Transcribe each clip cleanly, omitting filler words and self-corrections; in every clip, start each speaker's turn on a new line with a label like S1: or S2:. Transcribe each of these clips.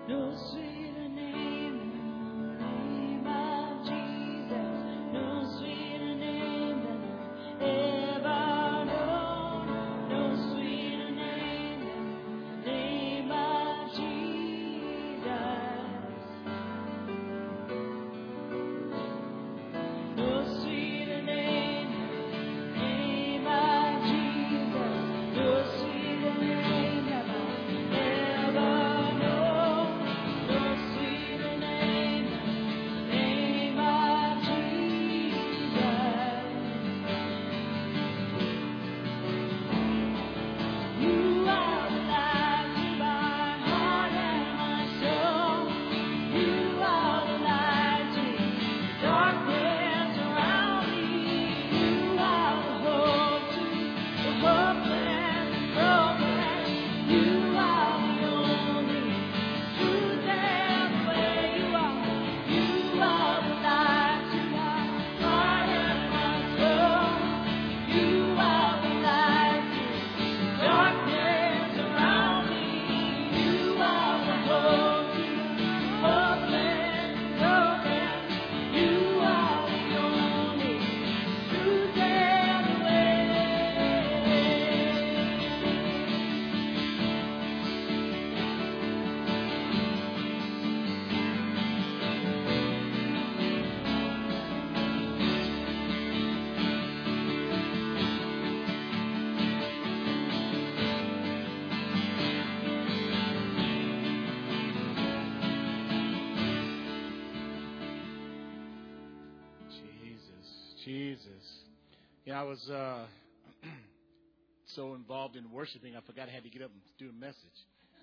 S1: Jesus. Yeah, I was so involved in worshiping, I forgot I had to get up and do a message.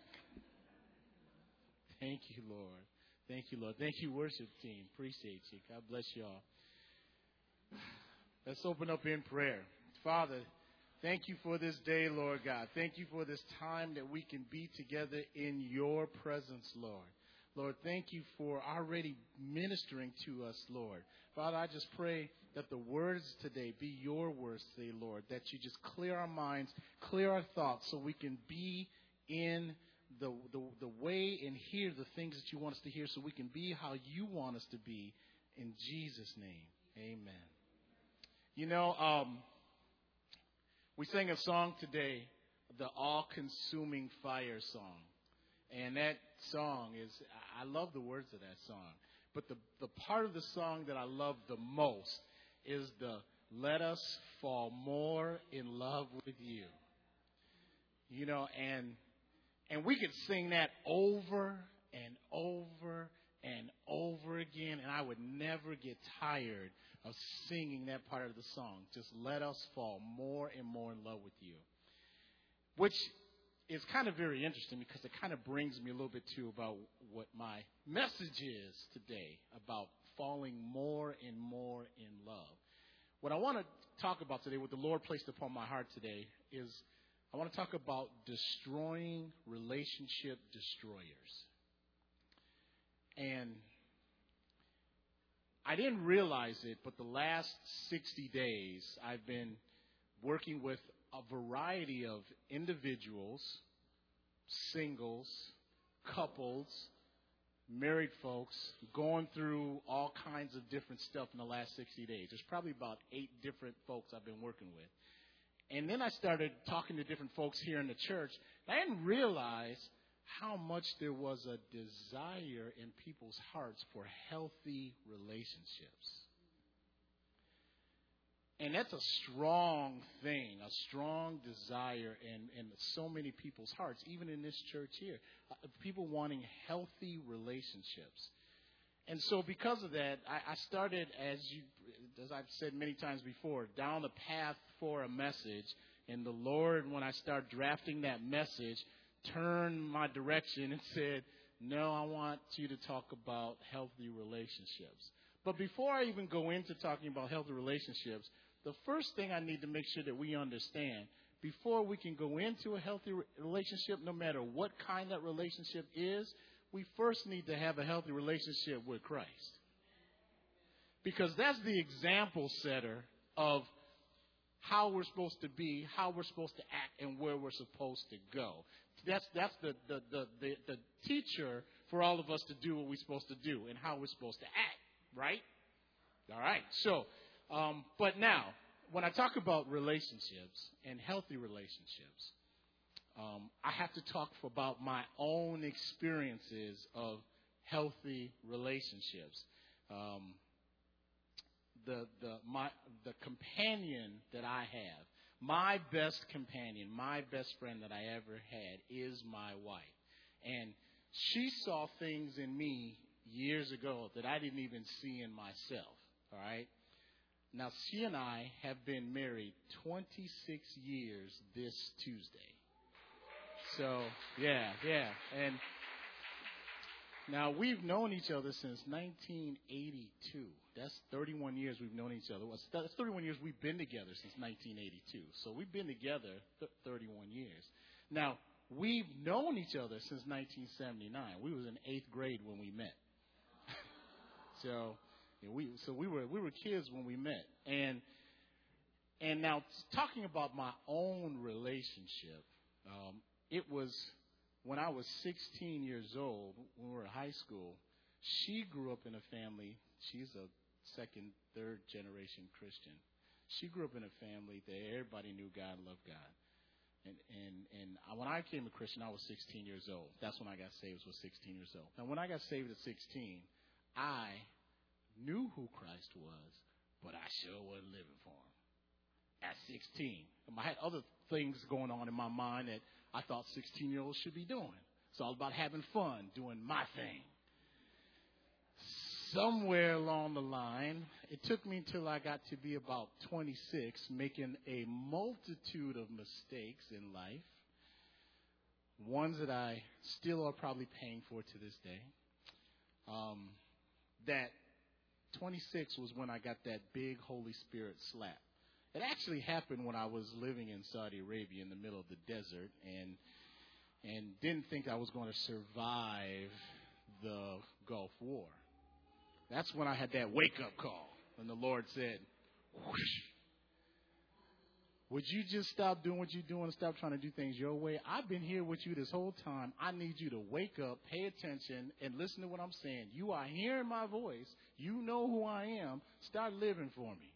S1: Thank you, Lord. Thank you, Lord. Thank you, worship team. Appreciate you. God bless you all. Let's open up in prayer. Father, thank you for this day, Lord God. Thank you for this time that we can be together in your presence, Lord. Lord, thank you for already ministering to us, Lord. Father, I just pray that the words today be your words today, Lord, that you just clear our minds, clear our thoughts so we can be in the way and hear the things that you want us to hear so we can be how you want us to be. In Jesus' name, amen. You know, we sang a song today, the All-Consuming Fire song. And that song is, I love the words of that song. But the part of the song that I love the most is the let us fall more in love with you. You know, and we could sing that over and over and over again, and I would never get tired of singing that part of the song. Just let us fall more and more in love with you. Which is kind of very interesting because it kind of brings me a little bit to about what my message is today, about falling more and more in love. What I want to talk about today, what the Lord placed upon my heart today, is I want to talk about destroying relationship destroyers. And I didn't realize it, but the last 60 days I've been working with a variety of individuals, singles, couples, married folks, going through all kinds of different stuff in the last 60 days. There's probably about 8 different folks I've been working with. And then I started talking to different folks here in the church. I didn't realize how much there was a desire in people's hearts for healthy relationships. And that's a strong thing, a strong desire in so many people's hearts, even in this church here. People wanting healthy relationships. And so because of that, I started, as I've said many times before, down the path for a message. And the Lord, when I started drafting that message, turned my direction and said, no, I want you to talk about healthy relationships. But before I even go into talking about healthy relationships, the first thing I need to make sure that we understand, before we can go into a healthy relationship, no matter what kind that relationship is, we first need to have a healthy relationship with Christ. Because that's the example setter of how we're supposed to be, how we're supposed to act, and where we're supposed to go. That's the teacher for all of us to do what we're supposed to do and how we're supposed to act, right? All right. So, but now, when I talk about relationships and healthy relationships, I have to talk about my own experiences of healthy relationships. The companion that I have, my best companion, my best friend that I ever had is my wife. And she saw things in me years ago that I didn't even see in myself. All right. Now, she and I have been married 26 years this Tuesday. So, yeah. And now we've known each other since 1982. That's 31 years we've known each other. That's 31 years we've been together since 1982. So we've been together 31 years. Now, we've known each other since 1979. We was in 8th grade when we met. So we were kids when we met. And now talking about my own relationship, it was when I was 16 years old, when we were in high school. She grew up in a family. She's a second, third generation Christian. She grew up in a family that everybody knew God and loved God. And when I became a Christian, I was 16 years old. That's when I got saved, was 16 years old. Now, when I got saved at 16, I knew who Christ was, but I sure wasn't living for him. At 16. I had other things going on in my mind that I thought 16-year-olds should be doing. It's all about having fun, doing my thing. Somewhere along the line, it took me until I got to be about 26, making a multitude of mistakes in life, ones that I still are probably paying for to this day. That 26 was when I got that big Holy Spirit slap. It actually happened when I was living in Saudi Arabia in the middle of the desert and didn't think I was going to survive the Gulf War. That's when I had that wake-up call when the Lord said, whoosh, would you just stop doing what you're doing and stop trying to do things your way? I've been here with you this whole time. I need you to wake up, pay attention, and listen to what I'm saying. You are hearing my voice. You know who I am. Start living for me.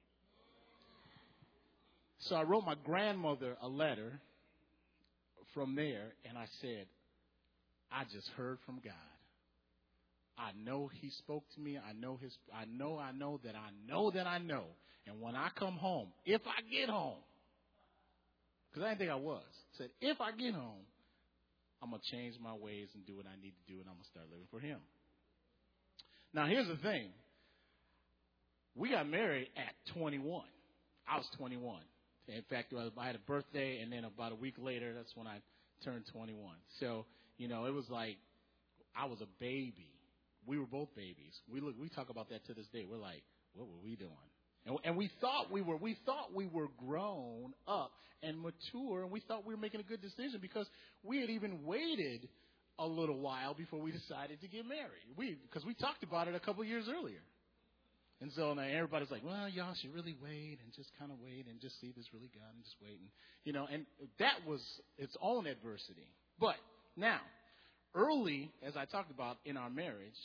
S1: So I wrote my grandmother a letter from there, and I said, I just heard from God. I know he spoke to me. I know that I know. And when I come home, if I get home, because I didn't think I was, said, if I get home, I'm going to change my ways and do what I need to do, and I'm going to start living for him. Now, here's the thing. We got married at 21. I was 21. In fact, I had a birthday, and then about a week later, that's when I turned 21. So, it was like I was a baby. We were both babies. We talk about that to this day. We're like, what were we doing? And we thought we were grown up and mature, and we thought we were making a good decision because we had even waited a little while before we decided to get married. Because we talked about it a couple years earlier. And so now everybody's like, well, y'all should really wait and just kind of wait and just see if it's really God and just wait. And, and that was its own adversity. But now, early, as I talked about in our marriage,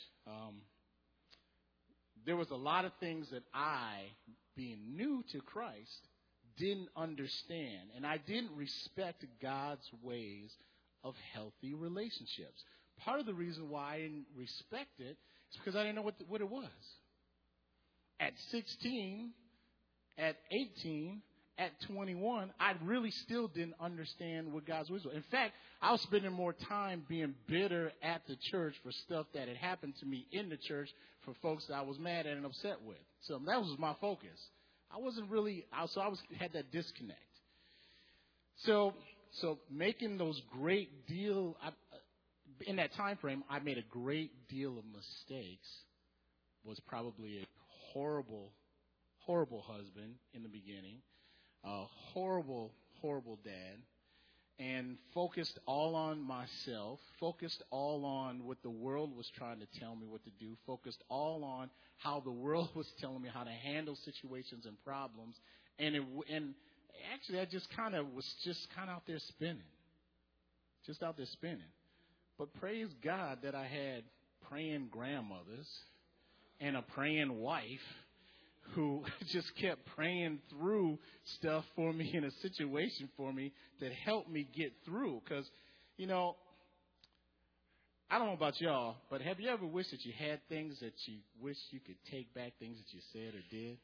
S1: there was a lot of things that I, being new to Christ, didn't understand. And I didn't respect God's ways of healthy relationships. Part of the reason why I didn't respect it is because I didn't know what it was. At 16, at 18, at 21, I really still didn't understand what God's ways were. In fact, I was spending more time being bitter at the church for stuff that had happened to me in the church for folks that I was mad at and upset with. So that was my focus. I wasn't really, had that disconnect. So making those great deal, in that time frame, I made a great deal of mistakes. Was probably a horrible husband in the beginning, a horrible dad, and focused all on myself, focused all on what the world was trying to tell me what to do, focused all on how the world was telling me how to handle situations and problems, and actually I just kind of was out there spinning. But praise God that I had praying grandmothers and a praying wife who just kept praying through stuff for me in a situation for me that helped me get through. Because, you know, I don't know about y'all, but have you ever wished that you had things that you wish you could take back, things that you said or did?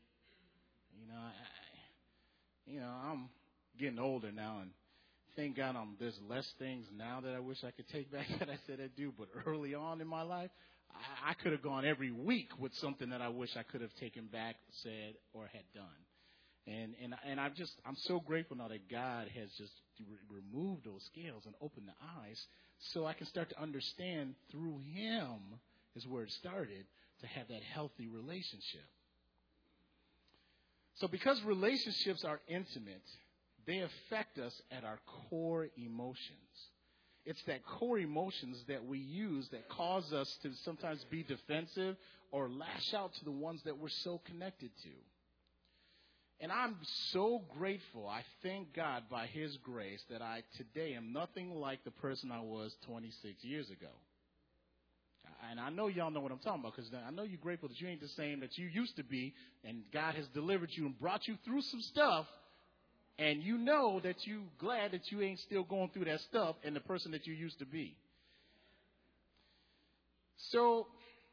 S1: I'm getting older now, and thank God there's less things now that I wish I could take back that I said I do. But early on in my life, I could have gone every week with something that I wish I could have taken back, said, or had done. And I'm so grateful now that God has just removed those scales and opened the eyes so I can start to understand through Him is where it started to have that healthy relationship. So because relationships are intimate, they affect us at our core emotions. It's that core emotions that we use that cause us to sometimes be defensive or lash out to the ones that we're so connected to. And I'm so grateful. I thank God by His grace that I today am nothing like the person I was 26 years ago. And I know y'all know what I'm talking about, because I know you're grateful that you ain't the same that you used to be, and God has delivered you and brought you through some stuff, and you know that you glad that you ain't still going through that stuff and the person that you used to be. So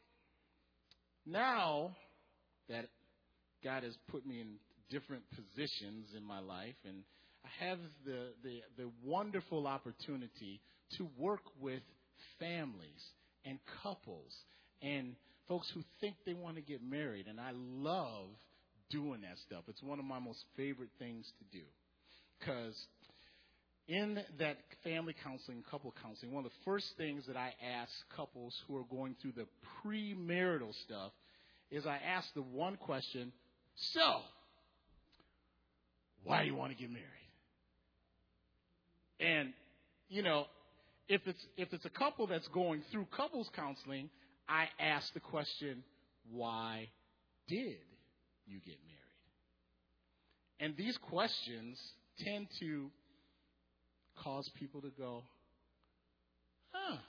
S1: now that God has put me in different positions in my life, and I have the wonderful opportunity to work with families and couples and folks who think they want to get married. And I love doing that stuff. It's one of my most favorite things to do. Because in that family counseling, couple counseling, one of the first things that I ask couples who are going through the premarital stuff is I ask the one question, so, why do you want to get married? And, you know, if it's a couple that's going through couples counseling, I ask the question, why did you get married? And these questions tend to cause people to go, huh.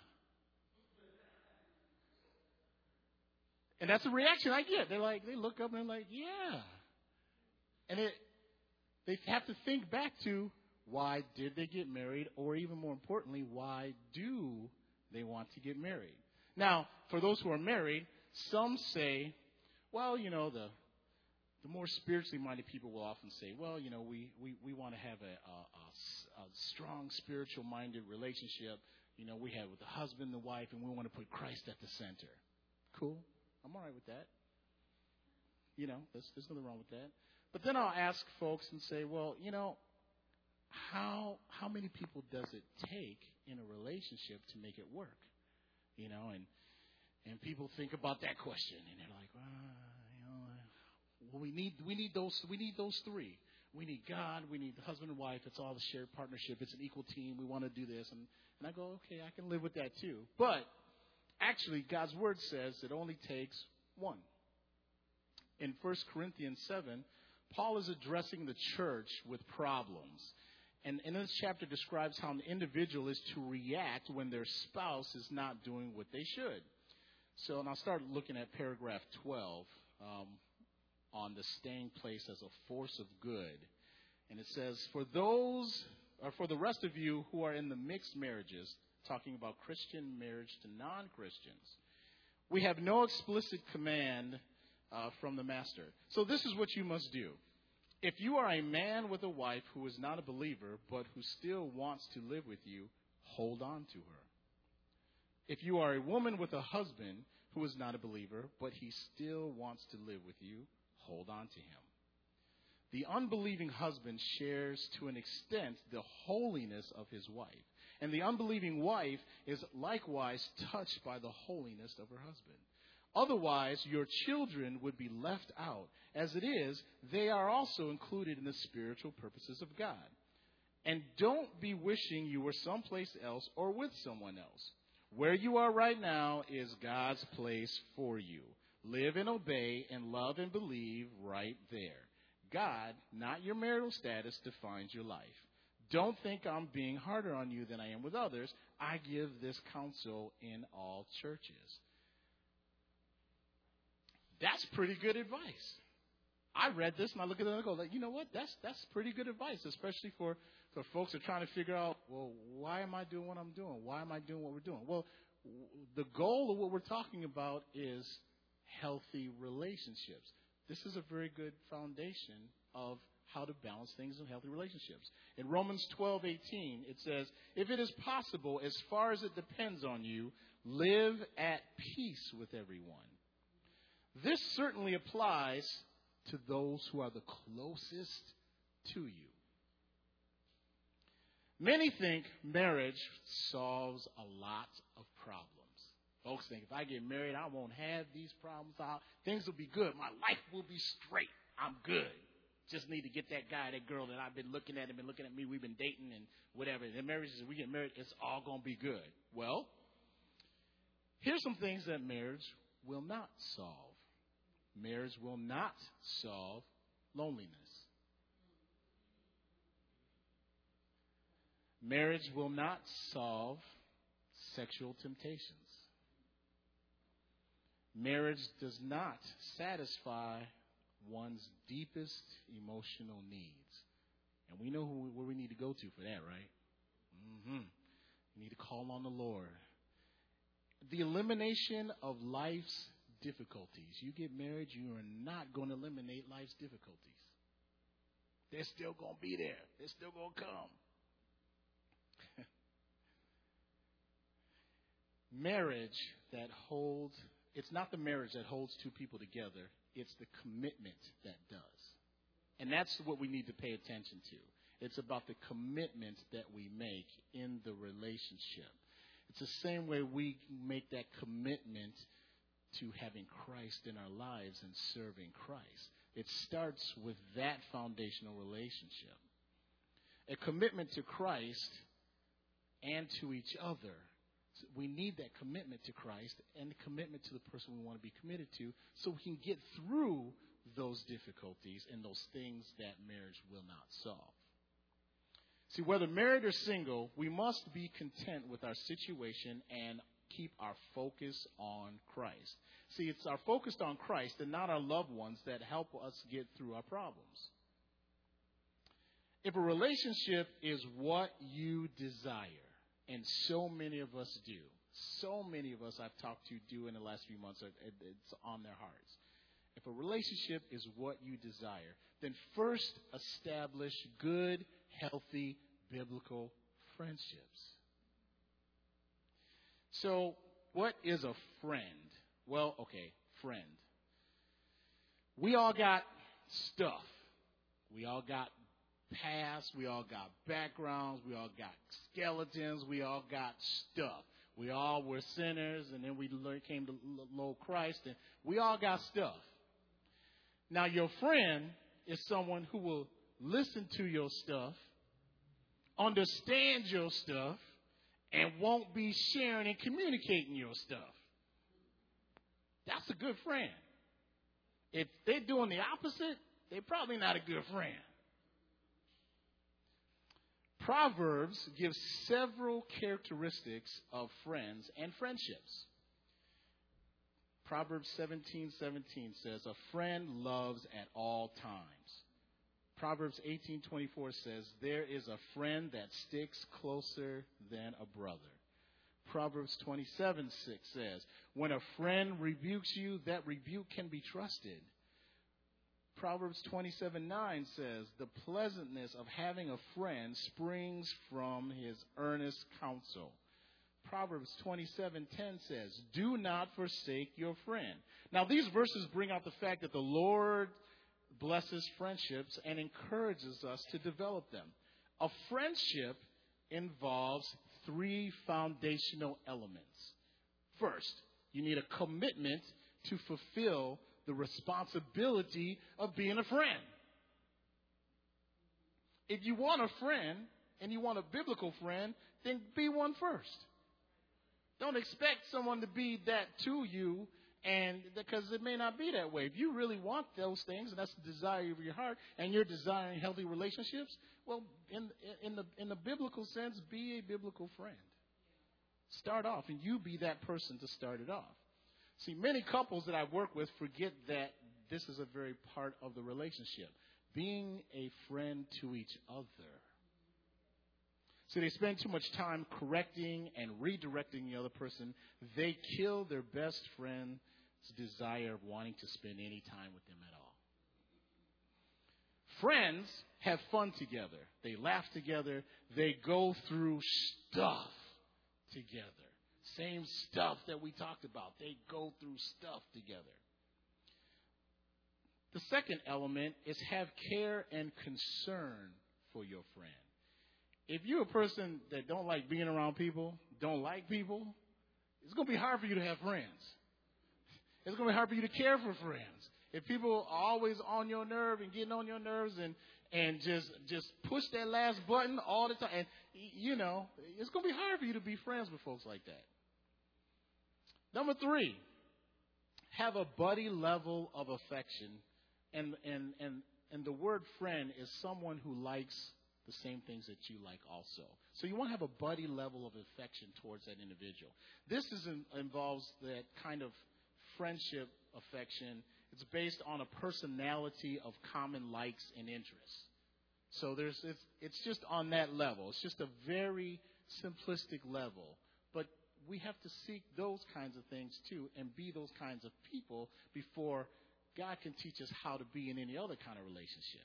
S1: And that's the reaction I get. They look up and they're like, yeah. And they have to think back to, why did they get married? Or even more importantly, why do they want to get married? Now, for those who are married, some say, well, you know, the more spiritually minded people will often say, well, you know, we want to have a strong spiritual minded relationship. You know, we have with the husband, the wife, and we want to put Christ at the center. Cool. I'm all right with that. You know, there's nothing wrong with that. But then I'll ask folks and say, well, you know, how many people does it take in a relationship to make it work? You know, and people think about that question, and they're like, well, we need those three. We need God, we need the husband and wife. It's all the shared partnership. It's an equal team. We want to do this, and I go, okay, I can live with that too. But actually, God's word says it only takes one. In 1 Corinthians 7, Paul is addressing the church with problems. And this chapter describes how an individual is to react when their spouse is not doing what they should. So, and I'll start looking at paragraph 12 on the staying place as a force of good. And it says, for the rest of you who are in the mixed marriages, talking about Christian marriage to non-Christians, we have no explicit command from the master. So this is what you must do. If you are a man with a wife who is not a believer, but who still wants to live with you, hold on to her. If you are a woman with a husband who is not a believer, but he still wants to live with you, hold on to him. The unbelieving husband shares to an extent the holiness of his wife, and the unbelieving wife is likewise touched by the holiness of her husband. Otherwise, your children would be left out. As it is, they are also included in the spiritual purposes of God. And don't be wishing you were someplace else or with someone else. Where you are right now is God's place for you. Live and obey and love and believe right there. God, not your marital status, defines your life. Don't think I'm being harder on you than I am with others. I give this counsel in all churches. That's pretty good advice. I read this and I look at it and I go, like, you know what? That's pretty good advice, especially for folks that are trying to figure out, well, why am I doing what I'm doing? Why am I doing what we're doing? Well, the goal of what we're talking about is healthy relationships. This is a very good foundation of how to balance things in healthy relationships. In Romans 12:18, it says, if it is possible, as far as it depends on you, live at peace with everyone. This certainly applies to those who are the closest to you. Many think marriage solves a lot of problems. Folks think if I get married, I won't have these problems. Things will be good. My life will be straight. I'm good. Just need to get that guy, that girl that I've been looking at and been looking at me. We've been dating and whatever. And marriage is, we get married, it's all going to be good. Well, here's some things that marriage will not solve. Marriage will not solve loneliness. Marriage will not solve sexual temptations. Marriage does not satisfy one's deepest emotional needs. And we know where we need to go to for that, right? We need to call on the Lord. The elimination of life's difficulties. You get married, you are not going to eliminate life's difficulties. They're still going to be there. They're still going to come. Marriage that holds, it's not the marriage that holds two people together. It's the commitment that does. And that's what we need to pay attention to. It's about the commitment that we make in the relationship. It's the same way we make that commitment to having Christ in our lives and serving Christ. It starts with that foundational relationship. A commitment to Christ and to each other. We need that commitment to Christ and the commitment to the person we want to be committed to so we can get through those difficulties and those things that marriage will not solve. See, whether married or single, we must be content with our situation and keep our focus on Christ. See, it's our focus on Christ and not our loved ones that help us get through our problems. If a relationship is what you desire, and so many of us do. So many of us I've talked to do in the last few months. It's on their hearts. If a relationship is what you desire, then first establish good, healthy, biblical friendships. So, what is a friend? Well, okay, friend. We all got stuff. We all got past, we all got backgrounds, we all got skeletons, we all got stuff. We all were sinners, and then we came to know Christ, and we all got stuff. Now, your friend is someone who will listen to your stuff, understand your stuff, and won't be sharing and communicating your stuff. That's a good friend. If they're doing the opposite, they're probably not a good friend. Proverbs gives several characteristics of friends and friendships. Proverbs 17:17 says, a friend loves at all times. Proverbs 18:24 says, there is a friend that sticks closer than a brother. Proverbs 27:6 says, when a friend rebukes you, that rebuke can be trusted. Proverbs 27:9 says, the pleasantness of having a friend springs from his earnest counsel. Proverbs 27:10 says, do not forsake your friend. Now, these verses bring out the fact that the Lord blesses friendships and encourages us to develop them. A friendship involves three foundational elements. First, you need a commitment to fulfill the responsibility of being a friend. If you want a friend and you want a biblical friend, then be one first. Don't expect someone to be that to you, and because it may not be that way. If you really want those things, and that's the desire of your heart, and you're desiring healthy relationships, well, in the biblical sense, be a biblical friend. Start off, and you be that person to start it off. See, many couples that I work with forget that this is a very part of the relationship, being a friend to each other. So they spend too much time correcting and redirecting the other person. They kill their best friend's desire of wanting to spend any time with them at all. Friends have fun together. They laugh together. They go through stuff together. Same stuff that we talked about. They go through stuff together. The second element is have care and concern for your friend. If you're a person that don't like being around people, don't like people, it's going to be hard for you to have friends. It's going to be hard for you to care for friends. If people are always on your nerve and getting on your nerves and just push that last button all the time, and it's going to be hard for you to be friends with folks like that. Number 3, have a buddy level of affection. And the word friend is someone who likes the same things that you like also. So you want to have a buddy level of affection towards that individual. This involves that kind of friendship affection. It's based on a personality of common likes and interests. So it's just on that level. It's just a very simplistic level. But we have to seek those kinds of things too and be those kinds of people before God can teach us how to be in any other kind of relationship.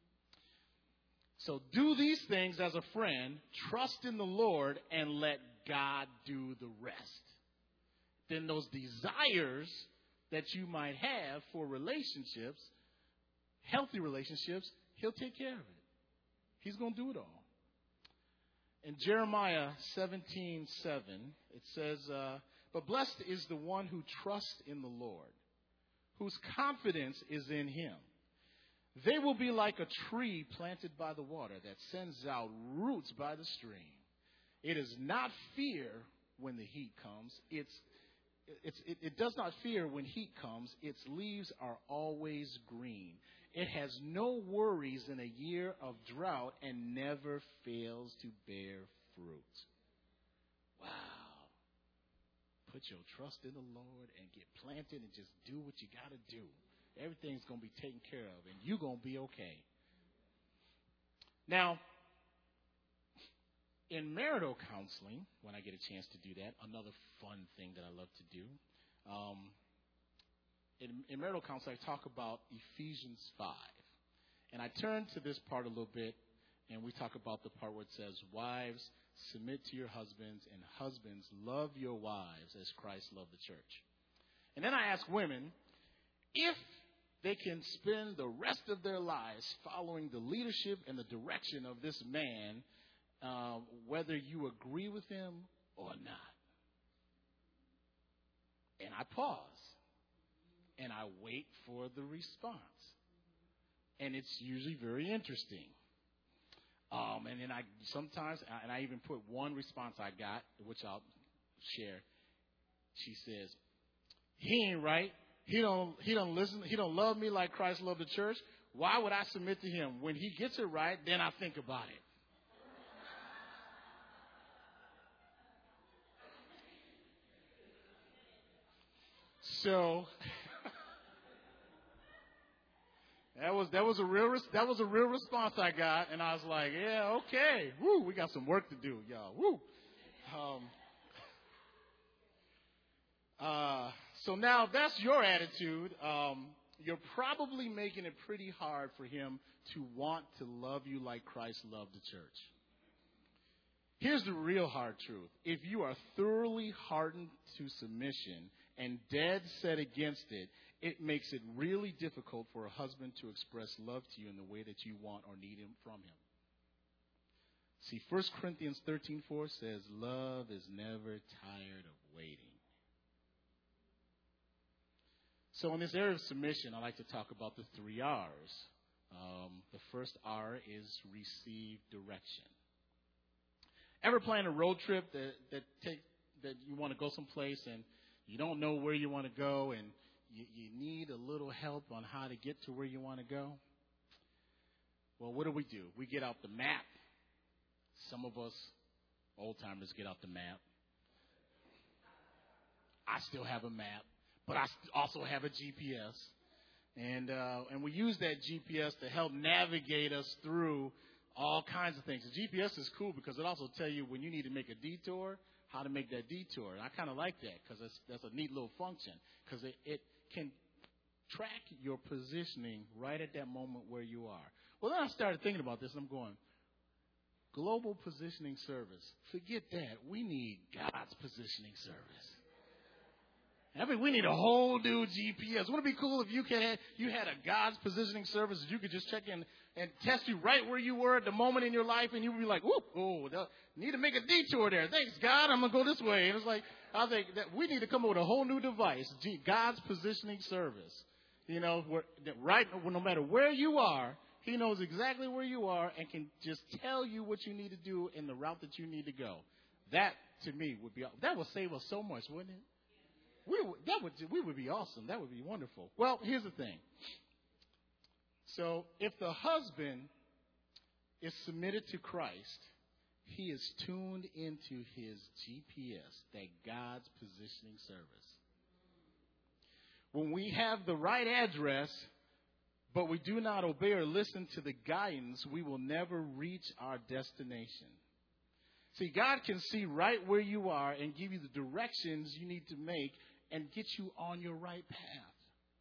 S1: So do these things as a friend, trust in the Lord, and let God do the rest. Then those desires that you might have for relationships, healthy relationships, He'll take care of it. He's going to do it all. In Jeremiah 17:7, it says, but blessed is the one who trusts in the Lord, whose confidence is in Him. They will be like a tree planted by the water that sends out roots by the stream. It does not fear when the heat comes. It does not fear when heat comes. Its leaves are always green. It has no worries in a year of drought and never fails to bear fruit. Wow. Put your trust in the Lord and get planted and just do what you got to do. Everything's going to be taken care of, and you're going to be okay. Now, in marital counseling, when I get a chance to do that, another fun thing that I love to do, in marital counseling, I talk about Ephesians 5. And I turn to this part a little bit, and we talk about the part where it says, wives, submit to your husbands, and husbands, love your wives as Christ loved the church. And then I ask women, if they can spend the rest of their lives following the leadership and the direction of this man, whether you agree with him or not. And I pause. And I wait for the response. And it's usually very interesting. And then I even put one response I got, which I'll share. She says, he ain't right. He don't listen. He don't love me like Christ loved the church. Why would I submit to him? When he gets it right, then I think about it. So that was a real response I got, and I was like, yeah, okay, woo, we got some work to do, y'all, woo. So now if that's your attitude, you're probably making it pretty hard for him to want to love you like Christ loved the church. Here's the real hard truth. If you are thoroughly hardened to submission and dead set against it, it makes it really difficult for a husband to express love to you in the way that you want or need him from him. See, 1 Corinthians 13:4 says, love is never tired of waiting. So in this area of submission, I like to talk about the 3 R's. The first R is receive direction. Ever plan a road trip that you want to go someplace and you don't know where you want to go and you need a little help on how to get to where you want to go? Well, what do? We get out the map. Some of us old timers get out the map. I still have a map. but I also have a GPS. And we use that GPS to help navigate us through all kinds of things. The GPS is cool because it also tells you when you need to make a detour, how to make that detour. And I kind of like that because that's a neat little function because it can track your positioning right at that moment where you are. Well, then I started thinking about this, and I'm going, global positioning service. Forget that. We need God's positioning service. I mean, we need a whole new GPS. Wouldn't it be cool if you had a God's positioning service that you could just check in and test you right where you were at the moment in your life, and you would be like, need to make a detour there. Thanks, God. I'm going to go this way. And it's like, I think that we need to come up with a whole new device, God's positioning service. You know, no matter where you are, He knows exactly where you are and can just tell you what you need to do in the route that you need to go. That, to me, that would save us so much, wouldn't it? We would be awesome. That would be wonderful. Well, here's the thing. So if the husband is submitted to Christ, he is tuned into his GPS, that God's positioning service. When we have the right address, but we do not obey or listen to the guidance, we will never reach our destination. See, God can see right where you are and give you the directions you need to make and get you on your right path.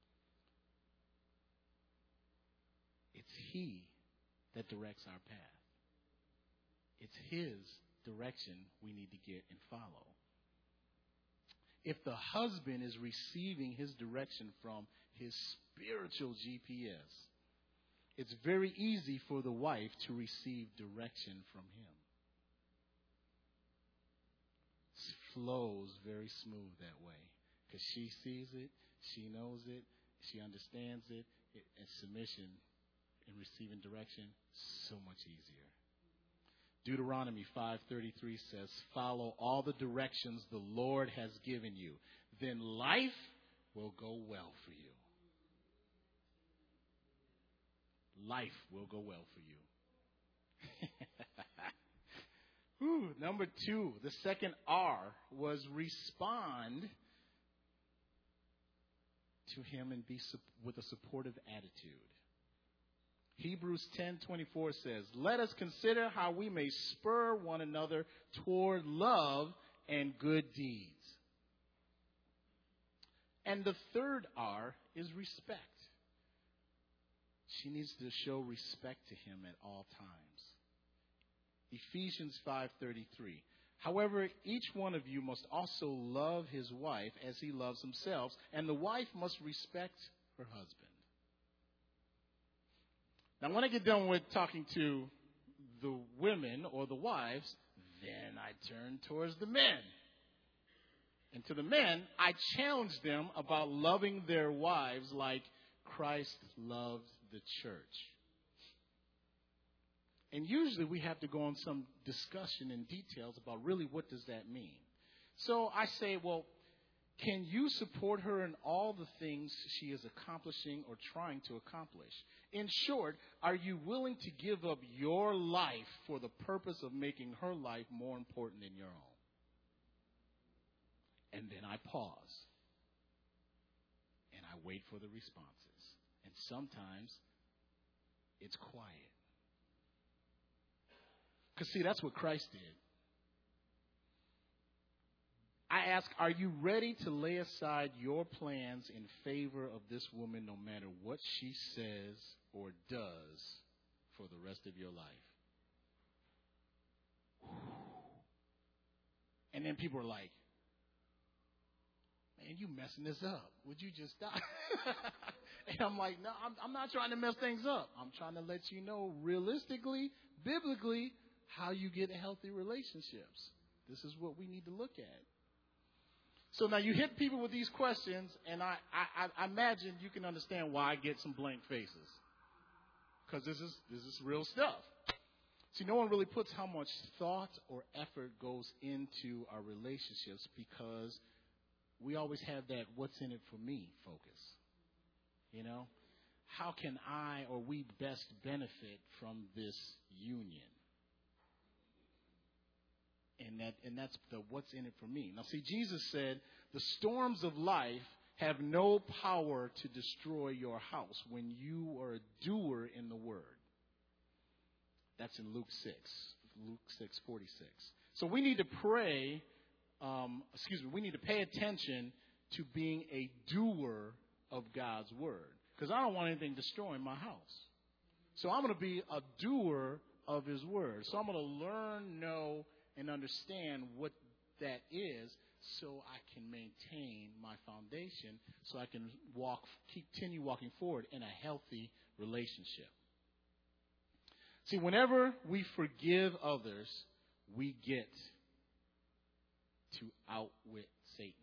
S1: It's He that directs our path. It's His direction we need to get and follow. If the husband is receiving his direction from his spiritual GPS, it's very easy for the wife to receive direction from him. It flows very smooth that way because she sees it, she knows it, she understands it, and submission and receiving direction so much easier. Deuteronomy 5:33 says, follow all the directions the Lord has given you. Then life will go well for you. Life will go well for you. Number 2, the second R was respond to him and be with a supportive attitude. Hebrews 10:24 says, let us consider how we may spur one another toward love and good deeds. And the third R is respect. She needs to show respect to him at all times. Ephesians 5:33. However, each one of you must also love his wife as he loves himself, and the wife must respect her husband. Now, when I get done with talking to the women or the wives, then I turn towards the men. And to the men, I challenge them about loving their wives like Christ loved the church. And usually we have to go on some discussion in details about really what does that mean. So I say, well, can you support her in all the things she is accomplishing or trying to accomplish? In short, are you willing to give up your life for the purpose of making her life more important than your own? And then I pause. And I wait for the responses. And sometimes it's quiet. Because, see, that's what Christ did. I ask, are you ready to lay aside your plans in favor of this woman no matter what she says or does for the rest of your life? And then people are like, man, you messing this up. Would you just stop? And I'm like, no, I'm not trying to mess things up. I'm trying to let you know realistically, biblically, how you get healthy relationships. This is what we need to look at. So now you hit people with these questions, and I imagine you can understand why I get some blank faces. Because this is real stuff. See, no one really puts how much thought or effort goes into our relationships because we always have that what's in it for me focus. You know? How can I or we best benefit from this union? And that's the what's in it for me. Now, see, Jesus said, the storms of life have no power to destroy your house when you are a doer in the word. That's in Luke 6:46. So we need to pray, we need to pay attention to being a doer of God's word. Because I don't want anything destroying my house. So I'm going to be a doer of his word. So I'm going to learn, know, and understand what that is so I can maintain my foundation, so I can continue walking forward in a healthy relationship. See, whenever we forgive others, we get to outwit Satan.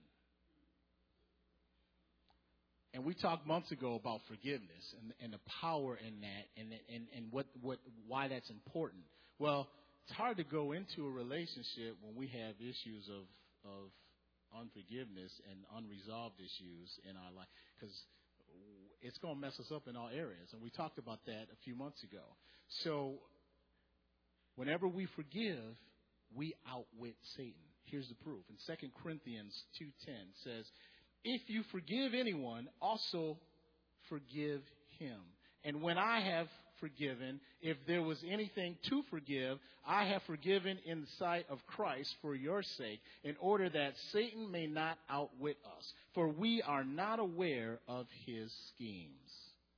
S1: And we talked months ago about forgiveness and the power in that and why that's important. Well, it's hard to go into a relationship when we have issues of unforgiveness and unresolved issues in our life, because it's going to mess us up in all areas. And we talked about that a few months ago. So whenever we forgive, we outwit Satan. Here's the proof. In 2 Corinthians 2:10 says, if you forgive anyone, also forgive him. And when I have forgiven, if there was anything to forgive, I have forgiven in the sight of Christ for your sake, in order that Satan may not outwit us. For we are not aware of his schemes.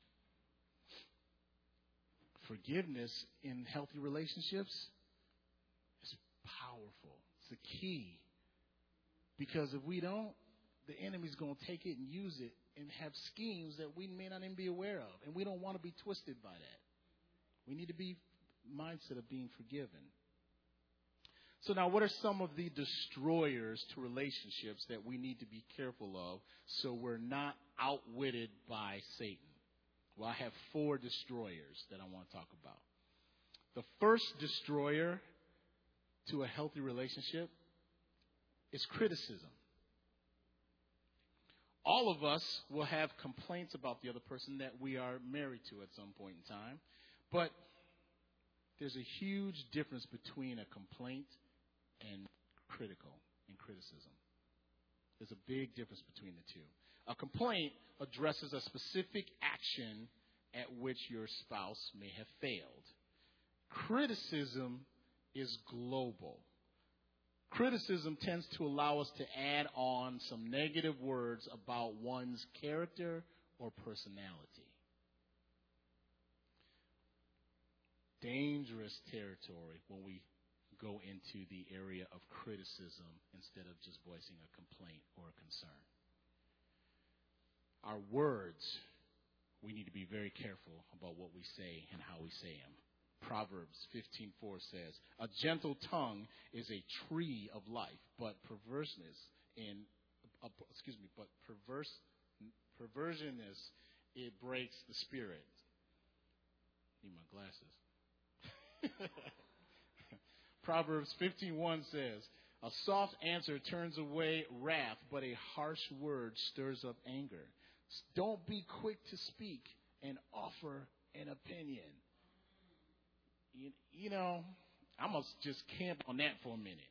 S1: Forgiveness in healthy relationships is powerful. It's the key. Because if we don't, the enemy's going to take it and use it and have schemes that we may not even be aware of. And we don't want to be twisted by that. We need to be mindset of being forgiven. So now, what are some of the destroyers to relationships that we need to be careful of so we're not outwitted by Satan? Well, I have 4 destroyers that I want to talk about. The first destroyer to a healthy relationship is criticism. All of us will have complaints about the other person that we are married to at some point in time. But there's a huge difference between a complaint and criticism. There's a big difference between the two. A complaint addresses a specific action at which your spouse may have failed. Criticism is global. Criticism tends to allow us to add on some negative words about one's character or personality. Dangerous territory when we go into the area of criticism instead of just voicing a complaint or a concern. Our words, we need to be very careful about what we say and how we say them. Proverbs 15:4 says, a gentle tongue is a tree of life, but perverseness, it breaks the spirit. Need my glasses. Proverbs 15:1 says, a soft answer turns away wrath, but a harsh word stirs up anger. Don't be quick to speak and offer an opinion. You know, I must just camp on that for a minute.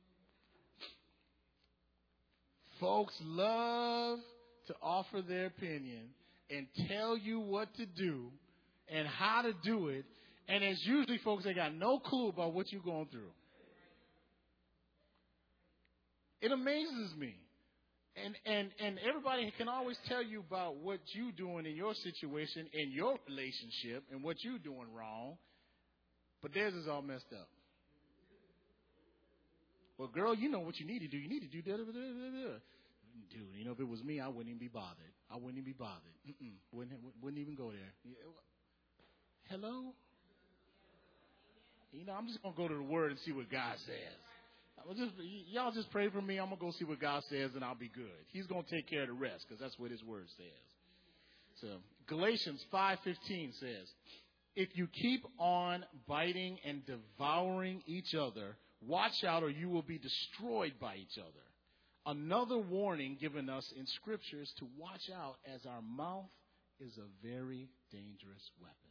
S1: Folks love to offer their opinion and tell you what to do and how to do it. And it's usually folks that got no clue about what you're going through. It amazes me. And everybody can always tell you about what you're doing in your situation, in your relationship, and what you're doing wrong. But theirs is all messed up. Well, girl, you know what you need to do. You need to do da da da da da. Dude, you know, if it was me, I wouldn't even be bothered. Wouldn't even go there. Hello? You know, I'm just going to go to the Word and see what God says. Y'all just pray for me. I'm going to go see what God says, and I'll be good. He's going to take care of the rest, because that's what His Word says. So Galatians 5:15 says, if you keep on biting and devouring each other, watch out or you will be destroyed by each other. Another warning given us in Scripture is to watch out, as our mouth is a very dangerous weapon.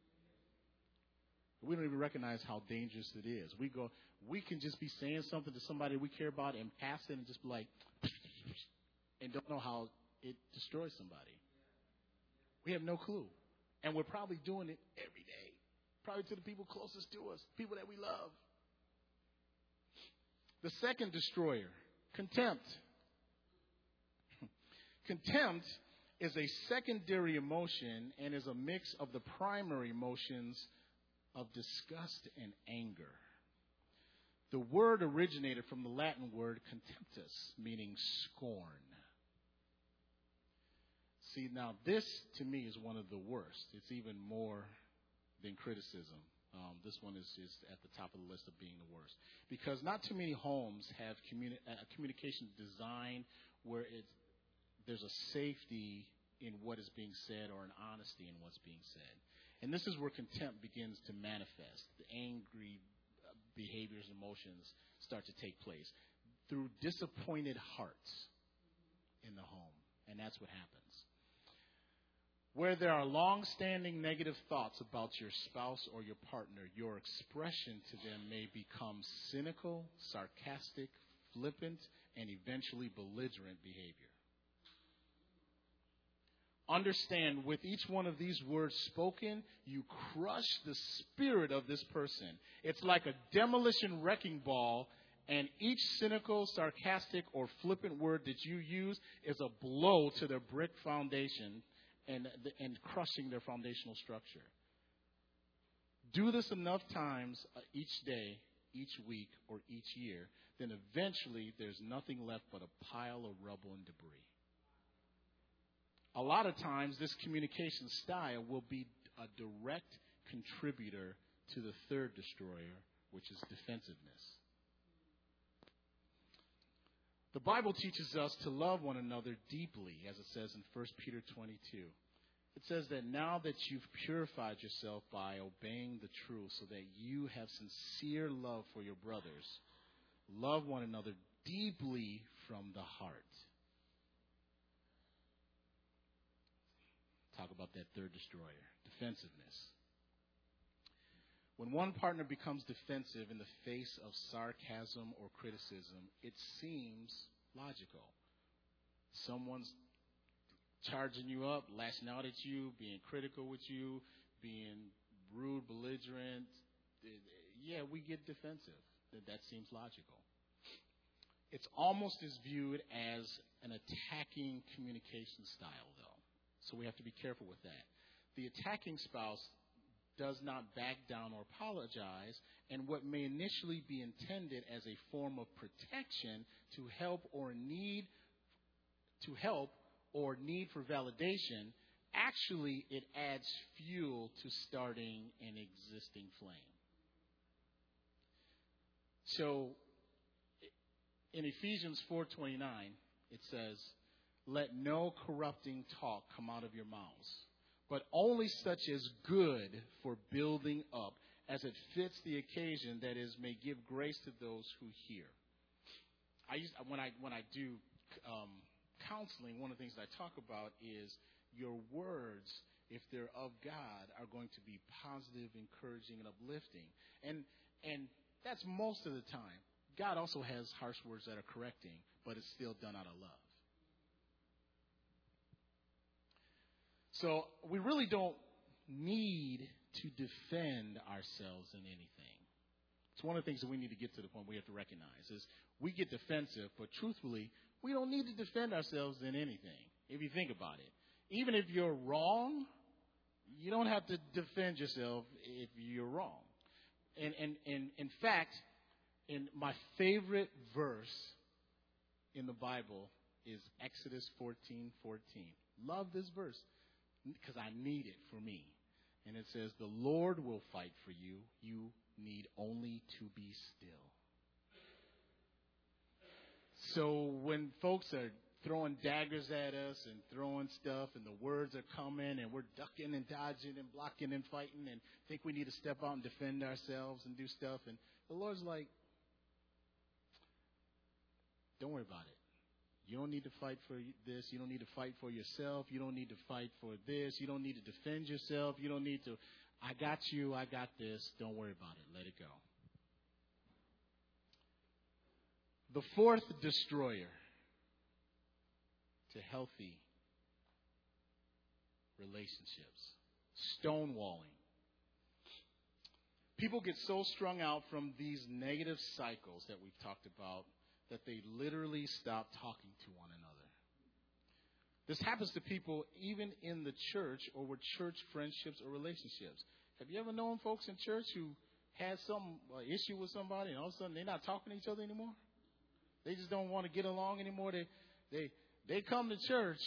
S1: We don't even recognize how dangerous it is. We can just be saying something to somebody we care about and pass it and just be like, and don't know how it destroys somebody. We have no clue. And we're probably doing it every day. Probably to the people closest to us, people that we love. The second destroyer, contempt. Contempt is a secondary emotion and is a mix of the primary emotions of disgust and anger. The word originated from the Latin word contemptus, meaning scorn. See, now this, to me, is one of the worst. It's even more than criticism. This one is at the top of the list of being the worst. Because not too many homes have communication designed where there's a safety in what is being said or an honesty in what's being said. And this is where contempt begins to manifest. The angry behaviors and emotions start to take place through disappointed hearts in the home. And that's what happens. Where there are long-standing negative thoughts about your spouse or your partner, your expression to them may become cynical, sarcastic, flippant, and eventually belligerent behavior. Understand, with each one of these words spoken, you crush the spirit of this person. It's like a demolition wrecking ball, and each cynical, sarcastic, or flippant word that you use is a blow to their brick foundation and crushing their foundational structure. Do this enough times each day, each week, or each year, then eventually there's nothing left but a pile of rubble and debris. A lot of times this communication style will be a direct contributor to the third destroyer, which is defensiveness. The Bible teaches us to love one another deeply, as it says in 1 Peter 22. It says that now that you've purified yourself by obeying the truth so that you have sincere love for your brothers, love one another deeply from the heart. Talk about that third destroyer, defensiveness. When one partner becomes defensive in the face of sarcasm or criticism, it seems logical. Someone's charging you up, lashing out at you, being critical with you, being rude, belligerent. Yeah, we get defensive. That seems logical. It's almost as viewed as an attacking communication style, though. So we have to be careful with that. The attacking spouse does not back down or apologize, and what may initially be intended as a form of protection to help or need for validation, actually it adds fuel to starting an existing flame. So in Ephesians 4:29, it says, "Let no corrupting talk come out of your mouths, but only such as good for building up, as it fits the occasion, that is, may give grace to those who hear." When I do counseling, one of the things I talk about is your words, if they're of God, are going to be positive, encouraging, and uplifting. And that's most of the time. God also has harsh words that are correcting, but it's still done out of love. So we really don't need to defend ourselves in anything. It's one of the things that we need to get to the point we have to recognize is we get defensive, but truthfully, we don't need to defend ourselves in anything, if you think about it. Even if you're wrong, you don't have to defend yourself if you're wrong. And in fact, in my favorite verse in the Bible is Exodus 14:14. Love this verse because I need it for me. And it says, "The Lord will fight for you. You need only to be still." So when folks are throwing daggers at us and throwing stuff and the words are coming and we're ducking and dodging and blocking and fighting and think we need to step out and defend ourselves and do stuff, and the Lord's like, don't worry about it. You don't need to fight for this. You don't need to fight for yourself. You don't need to fight for this. You don't need to defend yourself. You don't need to, I got you. I got this. Don't worry about it. Let it go. The fourth destroyer to healthy relationships. Stonewalling. People get so strung out from these negative cycles that we've talked about that they literally stop talking to one another. This happens to people even in the church or with church friendships or relationships. Have you ever known folks in church who had some issue with somebody and all of a sudden they're not talking to each other anymore? They just don't want to get along anymore. They come to church,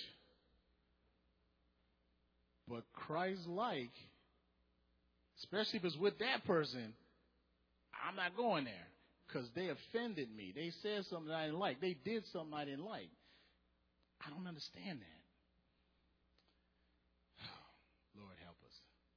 S1: but Christ-like, especially if it's with that person, I'm not going there because they offended me. They said something that I didn't like. They did something I didn't like. I don't understand that. Lord, help us.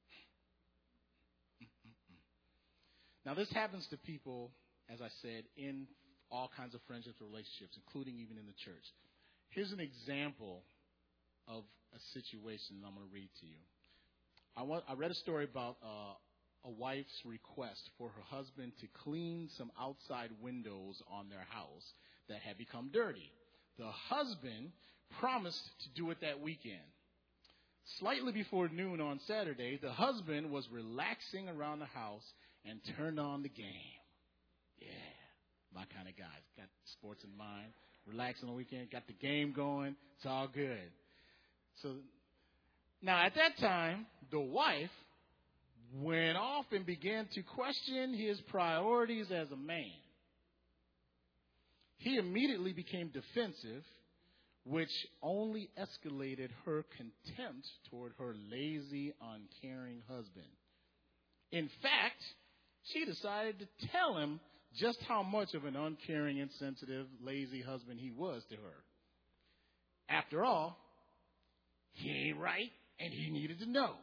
S1: Now, this happens to people, as I said, in all kinds of friendships or relationships, including even in the church. Here's an example of a situation that I'm going to read to you. I read a story about a wife's request for her husband to clean some outside windows on their house that had become dirty. The husband promised to do it that weekend. Slightly before noon on Saturday, the husband was relaxing around the house and turned on the game. Yeah, my kind of guy. Got sports in mind. Relaxing on the weekend. Got the game going. It's all good. So now at that time, the wife went off and began to question his priorities as a man. He immediately became defensive, which only escalated her contempt toward her lazy, uncaring husband. In fact, she decided to tell him just how much of an uncaring, insensitive, lazy husband he was to her. After all, he ain't right, and he needed to know.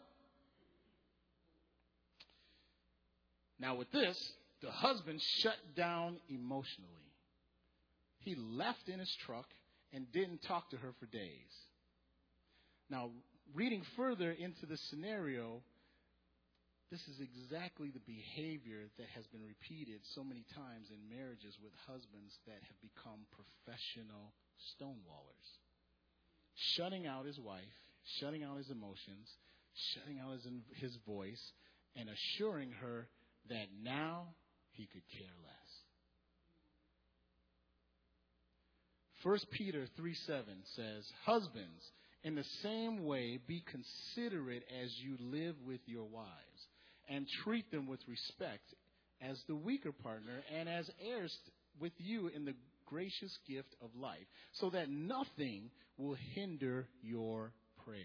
S1: Now with this, the husband shut down emotionally. He left in his truck and didn't talk to her for days. Now, reading further into the scenario, this is exactly the behavior that has been repeated so many times in marriages with husbands that have become professional stonewallers. Shutting out his wife, shutting out his emotions, shutting out his voice, and assuring her that now he could care less. 1 Peter 3:7 says, "Husbands, in the same way, be considerate as you live with your wives, and treat them with respect as the weaker partner and as heirs with you in the gracious gift of life, so that nothing will hinder your prayers."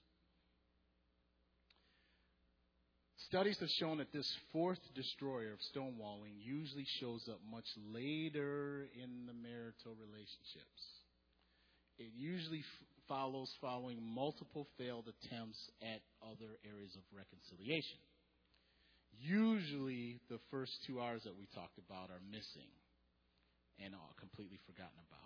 S1: Studies have shown that this fourth destroyer of stonewalling usually shows up much later in the marital relationships. It usually follows following multiple failed attempts at other areas of reconciliation. Usually the first 2 hours that we talked about are missing and are completely forgotten about.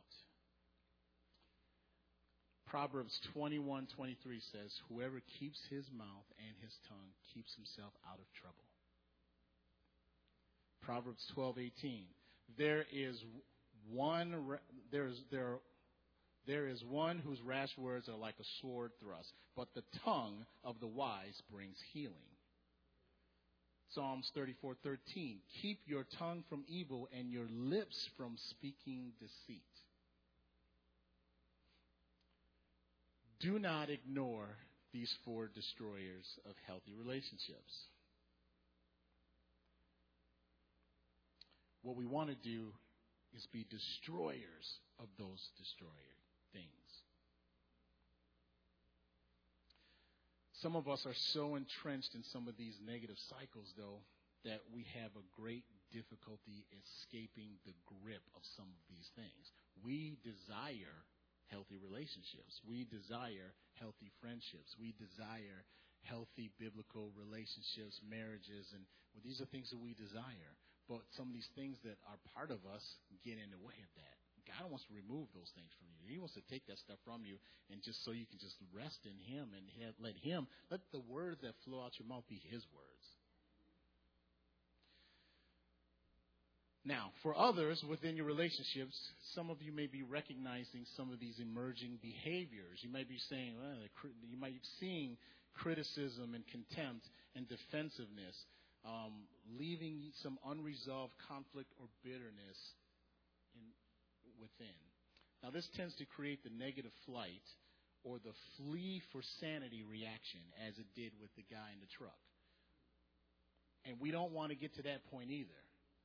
S1: Proverbs 21:23 says, "Whoever keeps his mouth and his tongue keeps himself out of trouble." Proverbs 12:18, there is one whose rash words are like a sword thrust, but the tongue of the wise brings healing. Psalms 34:13, keep your tongue from evil and your lips from speaking deceit. Do not ignore these 4 destroyers of healthy relationships. What we want to do is be destroyers of those destroyer things. Some of us are so entrenched in some of these negative cycles, though, that we have a great difficulty escaping the grip of some of these things. We desire healthy relationships. We desire healthy friendships. We desire healthy biblical relationships, marriages, and these are things that we desire. But some of these things that are part of us get in the way of that. God wants to remove those things from you. He wants to take that stuff from you, and just so you can just rest in Him and let the words that flow out your mouth be His words. Now, for others within your relationships, some of you may be recognizing some of these emerging behaviors. You might be saying, well, you might be seeing criticism and contempt and defensiveness, leaving some unresolved conflict or bitterness within. Now, this tends to create the negative flight or the flee for sanity reaction, as it did with the guy in the truck. And we don't want to get to that point either.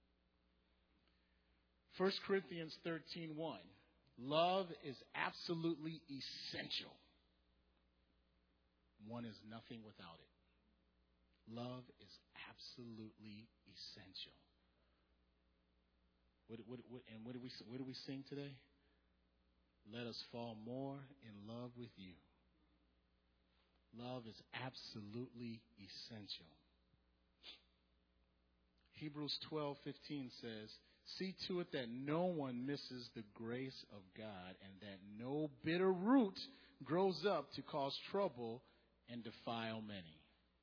S1: 1 Corinthians 13:1. Love is absolutely essential. One is nothing without it. Love is absolutely essential. What do we sing today? Let us fall more in love with you. Love is absolutely essential. Hebrews 12:15 says, see to it that no one misses the grace of God and that no bitter root grows up to cause trouble and defile many.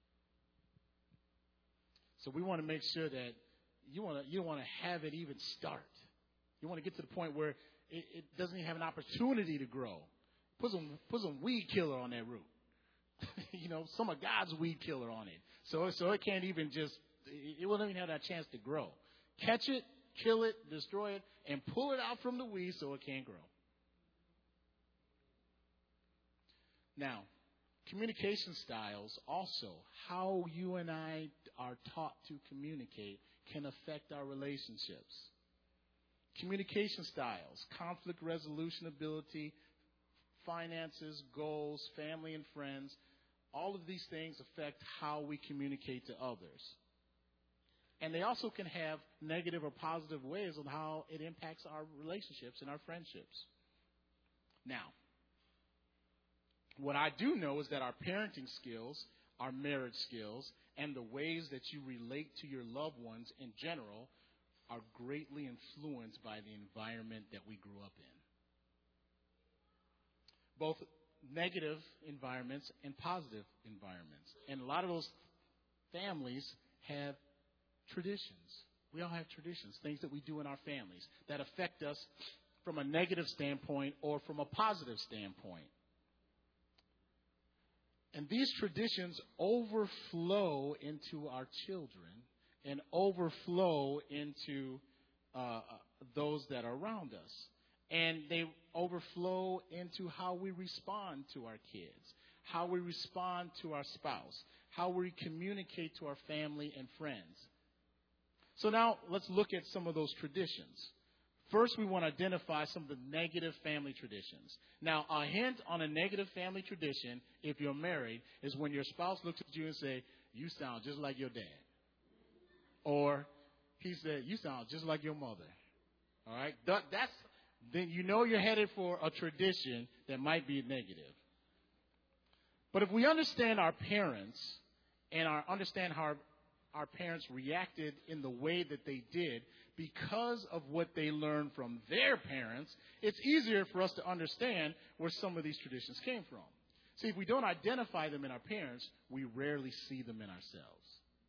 S1: So we want to make sure that you don't want to have it even start. You want to get to the point where it doesn't even have an opportunity to grow. Put some weed killer on that root. Some of God's weed killer on it. So it can't even it won't even have that chance to grow. Catch it, kill it, destroy it, and pull it out from the weeds so it can't grow. Now, communication styles also, how you and I are taught to communicate, can affect our relationships. Communication styles, conflict resolution ability, finances, goals, family and friends, all of these things affect how we communicate to others. And they also can have negative or positive ways on how it impacts our relationships and our friendships. Now, what I do know is that our parenting skills, our marriage skills, and the ways that you relate to your loved ones in general are greatly influenced by the environment that we grew up in. Both negative environments and positive environments. And a lot of those families have traditions. We all have traditions, things that we do in our families that affect us from a negative standpoint or from a positive standpoint. And these traditions overflow into our children and overflow into those that are around us. And they overflow into how we respond to our kids, how we respond to our spouse, how we communicate to our family and friends. So now let's look at some of those traditions. First, we want to identify some of the negative family traditions. Now, a hint on a negative family tradition, if you're married, is when your spouse looks at you and say, you sound just like your dad. Or he said, you sound just like your mother. All right? Then you know you're headed for a tradition that might be negative. But if we understand our parents and understand how our parents reacted in the way that they did because of what they learned from their parents, it's easier for us to understand where some of these traditions came from. See, if we don't identify them in our parents, we rarely see them in ourselves.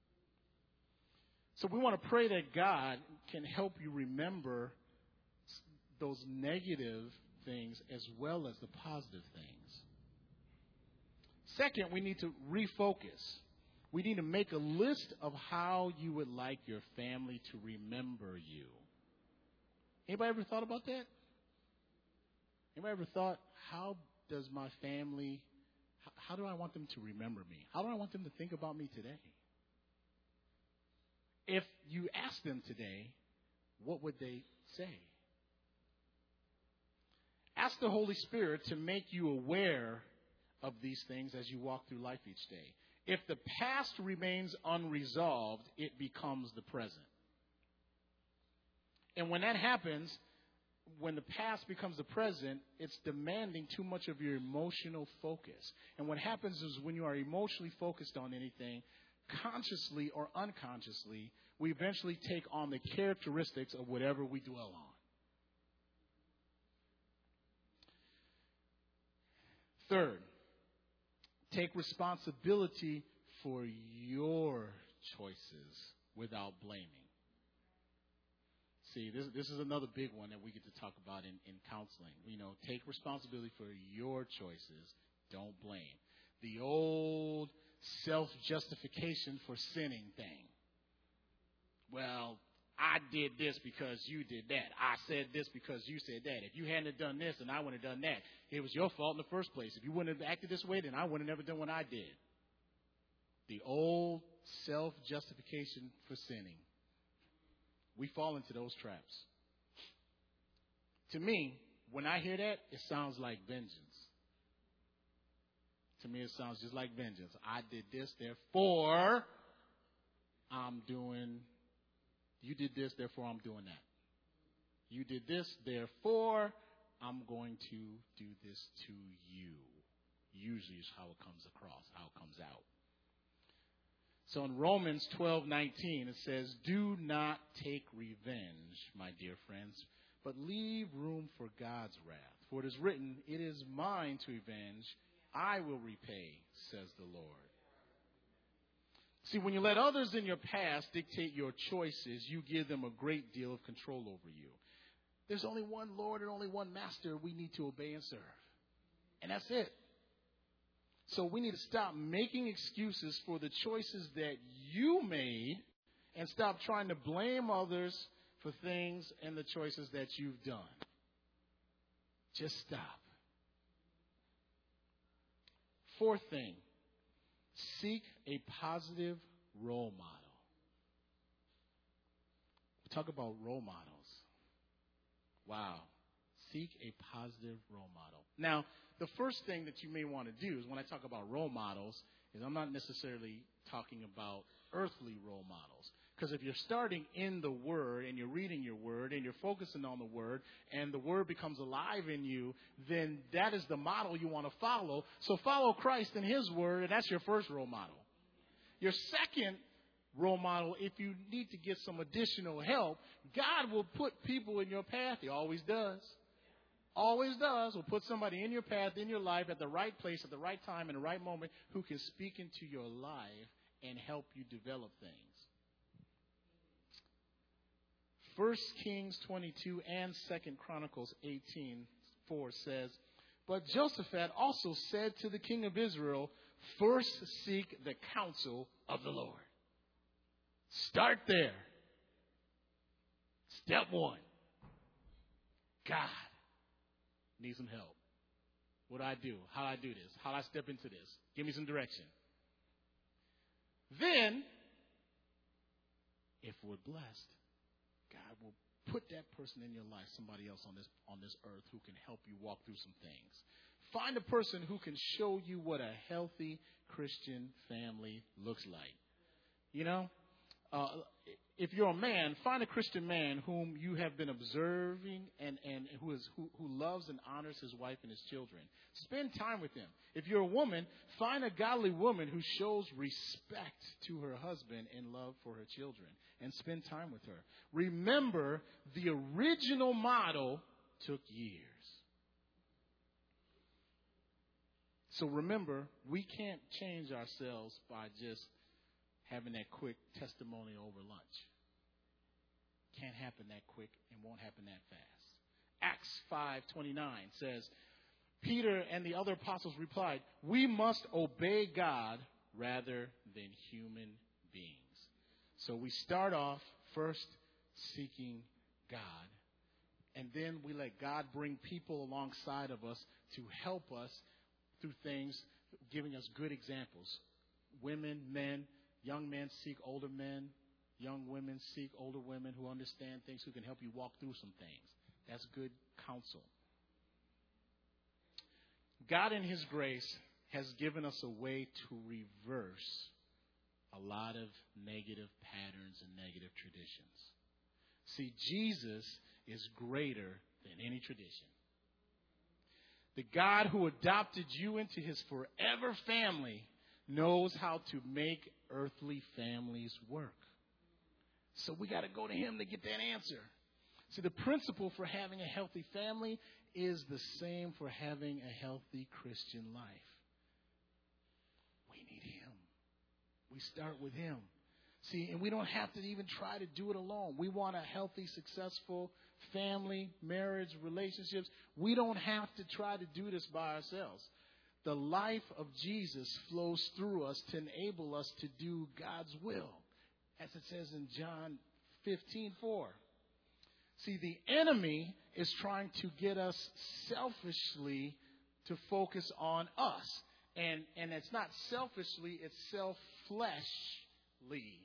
S1: So we want to pray that God can help you remember those negative things as well as the positive things. Second, we need to refocus. We need to make a list of how you would like your family to remember you. Anybody ever thought about that? Anybody ever thought, how does my family, how do I want them to remember me? How do I want them to think about me today? If you ask them today, what would they say? Ask the Holy Spirit to make you aware of these things as you walk through life each day. If the past remains unresolved, it becomes the present. And when that happens, when the past becomes the present, it's demanding too much of your emotional focus. And what happens is when you are emotionally focused on anything, consciously or unconsciously, we eventually take on the characteristics of whatever we dwell on. Third, take responsibility for your choices without blaming. See, this is another big one that we get to talk about in counseling. Take responsibility for your choices. Don't blame. The old self-justification for sinning thing. Well, I did this because you did that. I said this because you said that. If you hadn't done this, then I wouldn't have done that. It was your fault in the first place. If you wouldn't have acted this way, then I wouldn't have never done what I did. The old self-justification for sinning. We fall into those traps. To me, when I hear that, it sounds like vengeance. To me, it sounds just like vengeance. I did this, therefore, you did this, therefore I'm doing that. You did this, therefore I'm going to do this to you. Usually is how it comes across, how it comes out. So in Romans 12:19, it says, "Do not take revenge, my dear friends, but leave room for God's wrath. For it is written, 'It is mine to avenge. I will repay,' says the Lord." See, when you let others in your past dictate your choices, you give them a great deal of control over you. There's only one Lord and only one Master we need to obey and serve. And that's it. So we need to stop making excuses for the choices that you made and stop trying to blame others for things and the choices that you've done. Just stop. Fourth thing, seek a positive role model. We talk about role models. Wow. Seek a positive role model. Now, the first thing that you may want to do is when I talk about role models is I'm not necessarily talking about earthly role models. Because if you're starting in the Word and you're reading your Word and you're focusing on the Word and the Word becomes alive in you, then that is the model you want to follow. So follow Christ and His Word, and that's your first role model. Your second role model, if you need to get some additional help, God will put people in your path. He always does. Always does. Will put somebody in your path, in your life, at the right place, at the right time, in the right moment, who can speak into your life and help you develop things. 1 Kings 22 and 2 Chronicles 18:4 says, "But Jehoshaphat also said to the king of Israel, 'First seek the counsel of the Lord.'" Start there. Step one. God, need some help. What do I do? How do I do this? How do I step into this? Give me some direction. Then, if we're blessed, God will put that person in your life, somebody else on this earth who can help you walk through some things. Find a person who can show you what a healthy Christian family looks like. If you're a man, find a Christian man whom you have been observing and who loves and honors his wife and his children. Spend time with him. If you're a woman, find a godly woman who shows respect to her husband and love for her children, and spend time with her. Remember, the original model took years. So remember, we can't change ourselves by just having that quick testimony over lunch. Can't happen that quick and won't happen that fast. Acts 5:29 says, Peter and the other apostles replied, "We must obey God rather than human beings." So we start off first seeking God, and then we let God bring people alongside of us to help us through things, giving us good examples. Women, men, young men seek older men. Young women seek older women who understand things, who can help you walk through some things. That's good counsel. God in His grace has given us a way to reverse a lot of negative patterns and negative traditions. See, Jesus is greater than any tradition. The God who adopted you into His forever family knows how to make earthly families work. So we got to go to Him to get that answer. See, the principle for having a healthy family is the same for having a healthy Christian life. We need Him. We start with Him. See, and we don't have to even try to do it alone. We want a healthy, successful family, marriage, relationships. We don't have to try to do this by ourselves. The life of Jesus flows through us to enable us to do God's will, as it says in John 15:4. See, the enemy is trying to get us selfishly to focus on us. And it's not selfishly, it's self-fleshly.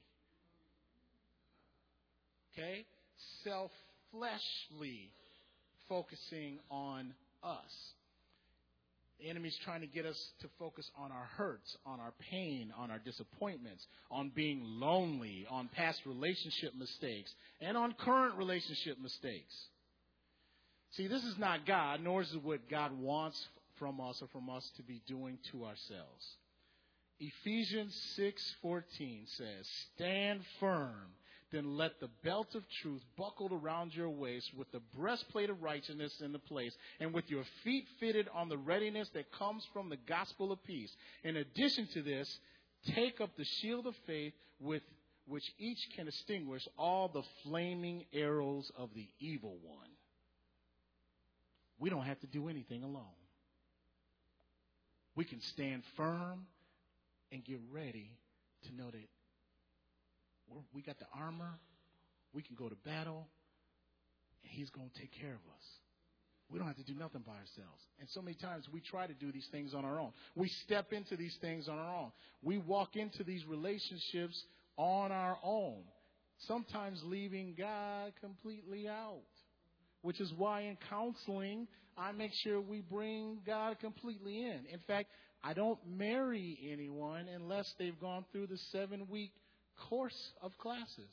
S1: Okay? Self-fleshly focusing on us. The enemy's trying to get us to focus on our hurts, on our pain, on our disappointments, on being lonely, on past relationship mistakes, and on current relationship mistakes. See, this is not God, nor is it what God wants from us or from us to be doing to ourselves. Ephesians 6:14 says, "Stand firm. Then let the belt of truth buckled around your waist with the breastplate of righteousness in the place, and with your feet fitted on the readiness that comes from the gospel of peace. In addition to this, take up the shield of faith with which each can extinguish all the flaming arrows of the evil one." We don't have to do anything alone. We can stand firm and get ready to know that we got the armor. We can go to battle, and He's going to take care of us. We don't have to do nothing by ourselves. And so many times we try to do these things on our own. We step into these things on our own. We walk into these relationships on our own, sometimes leaving God completely out, which is why in counseling, I make sure we bring God completely in. In fact, I don't marry anyone unless they've gone through the 7-week course of classes.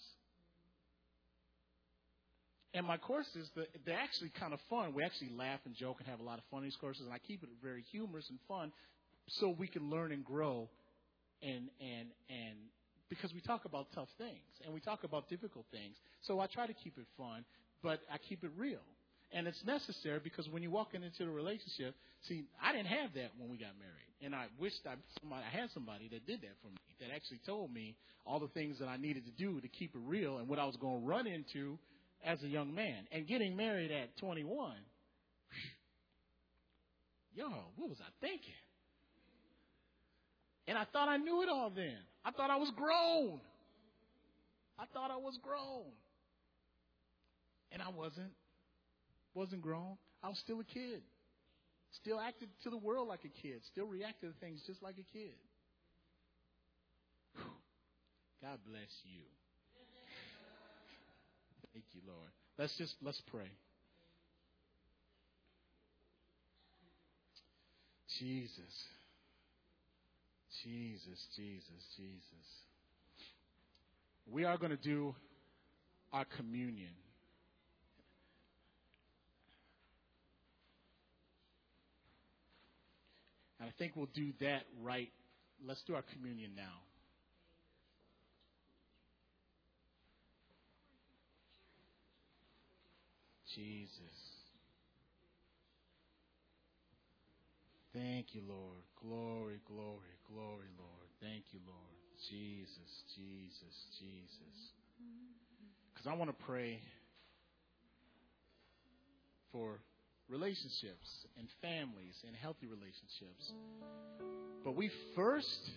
S1: And my courses, they're actually kind of fun. We actually laugh and joke and have a lot of fun in these courses, and I keep it very humorous and fun so we can learn and grow, and because we talk about tough things and we talk about difficult things. So I try to keep it fun, but I keep it real. And it's necessary because when you walk into the relationship, see, I didn't have that when we got married. And I wished I had somebody that did that for me, that actually told me all the things that I needed to do to keep it real and what I was going to run into as a young man. And getting married at 21, what was I thinking? And I thought I knew it all then. I thought I was grown. And I wasn't grown. I was still a kid. Still acted to the world like a kid. Still reacted to things just like a kid. Whew. God bless you. Thank you, Lord. Let's pray. Jesus. We are going to do our communion. And I think we'll do that right. Let's do our communion now. Jesus. Thank you, Lord. Glory, glory, glory, Lord. Thank you, Lord. Jesus. Because I want to pray for relationships and families and healthy relationships. But we first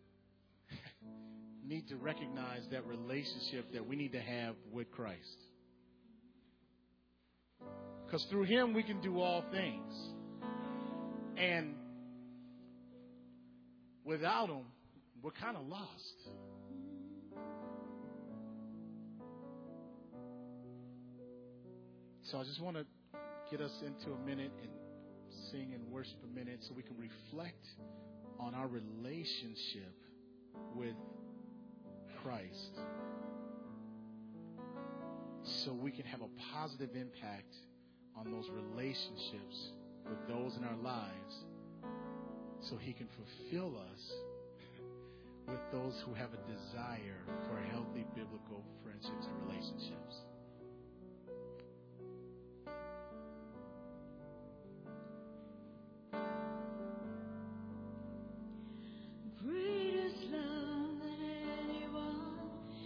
S1: need to recognize that relationship that we need to have with Christ. Because through Him we can do all things. And without Him, we're kind of lost. So I just want to get us into a minute and sing and worship a minute so we can reflect on our relationship with Christ, so we can have a positive impact on those relationships with those in our lives, so He can fulfill us with those who have a desire for healthy biblical friendships and relationships.
S2: Greatest love that anyone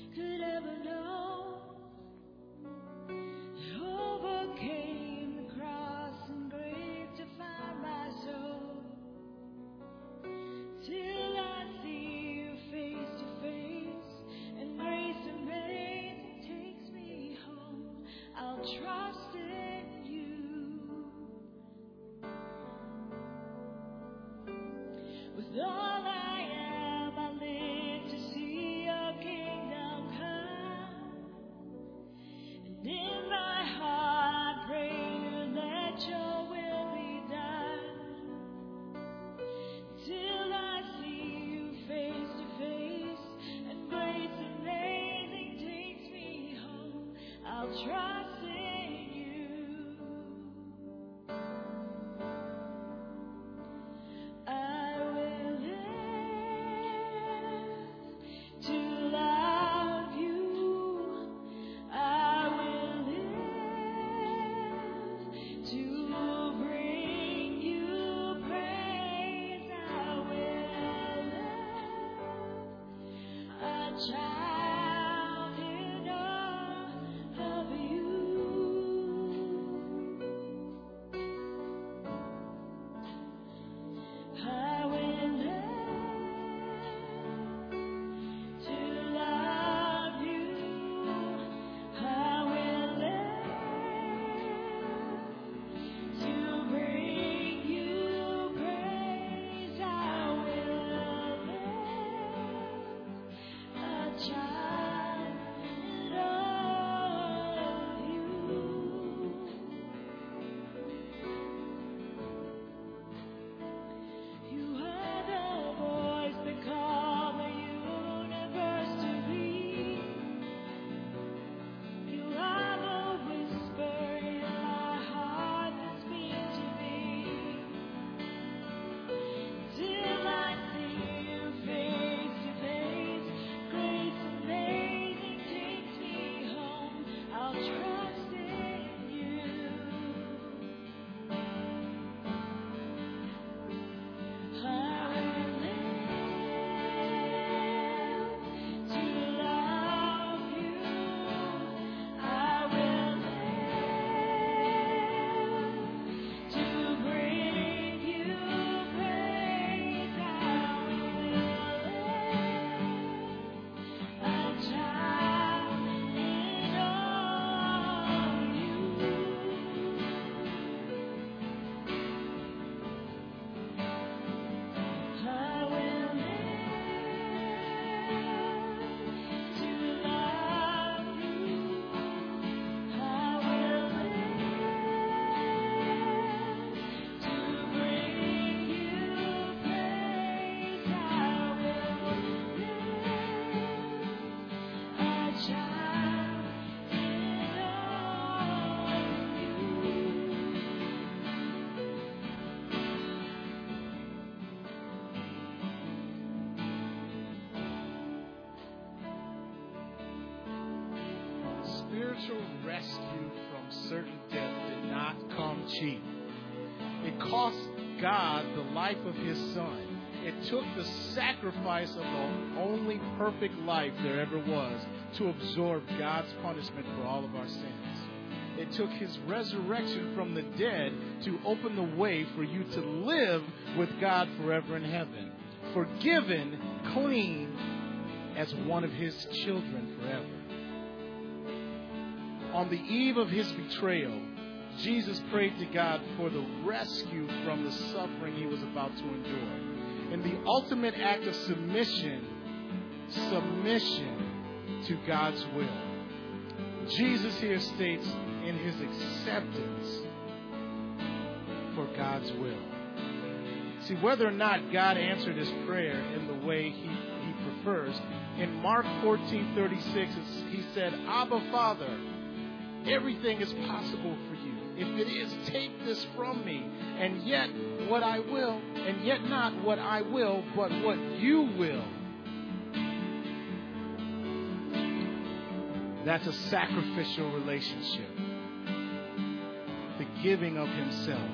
S1: Spiritual rescue from certain death did not come cheap. It cost God the life of his son. It took the sacrifice of the only perfect life there ever was to absorb God's punishment for all of our sins. It took his resurrection from the dead to open the way for you to live with God forever in heaven, forgiven, clean, as one of his children forever. On the eve of his betrayal, Jesus prayed to God for the rescue from the suffering he was about to endure. In the ultimate act of submission to God's will. Jesus here states in his acceptance for God's will. See, whether or not God answered his prayer in the way he prefers, in Mark 14:36, he said, Abba, Father, everything is possible for you. If it is, take this from me. And yet what I will, and yet not what I will, but what you will. That's a sacrificial relationship. The giving of himself.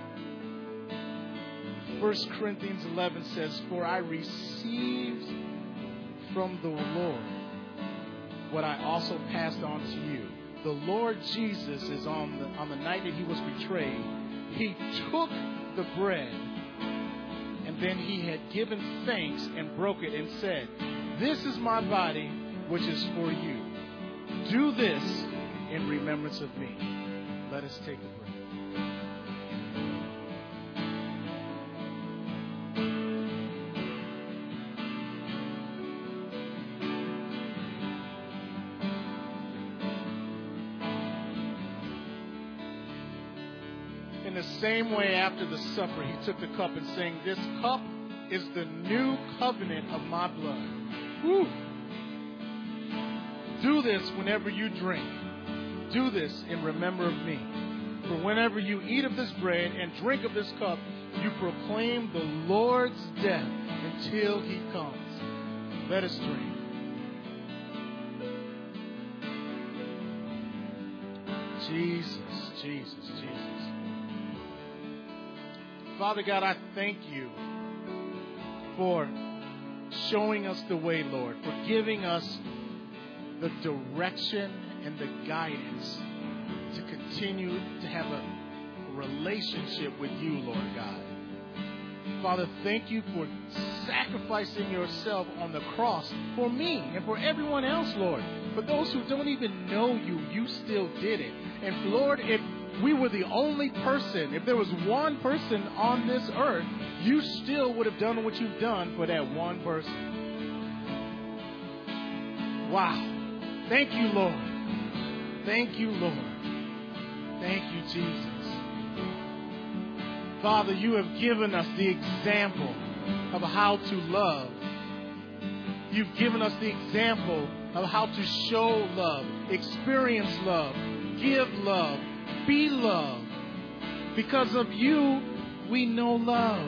S1: 1 Corinthians 11 says, For I received from the Lord what I also passed on to you. The Lord Jesus is on the night that he was betrayed. He took the bread, and then he had given thanks and broke it and said, This is my body, which is for you. Do this in remembrance of me. Let us take a breath. In the same way, after the supper, he took the cup and saying, "This cup is the new covenant of my blood." Woo. Do this whenever you drink. Do this in remember of me. For whenever you eat of this bread and drink of this cup, you proclaim the Lord's death until he comes. Let us drink. Jesus, Jesus, Jesus. Father God, I thank you for showing us the way, Lord, for giving us the direction and the guidance to continue to have a relationship with you, Lord God. Father, thank you for sacrificing yourself on the cross for me and for everyone else, Lord. For those who don't even know you, you still did it. And Lord, if we were the only person, if there was one person on this earth, you still would have done what you've done for that one person. Wow. Thank you, Lord. Thank you, Lord. Thank you, Jesus. Father, you have given us the example of how to love. You've given us the example of how to show love, experience love, give love, be love. Because of you, we know love.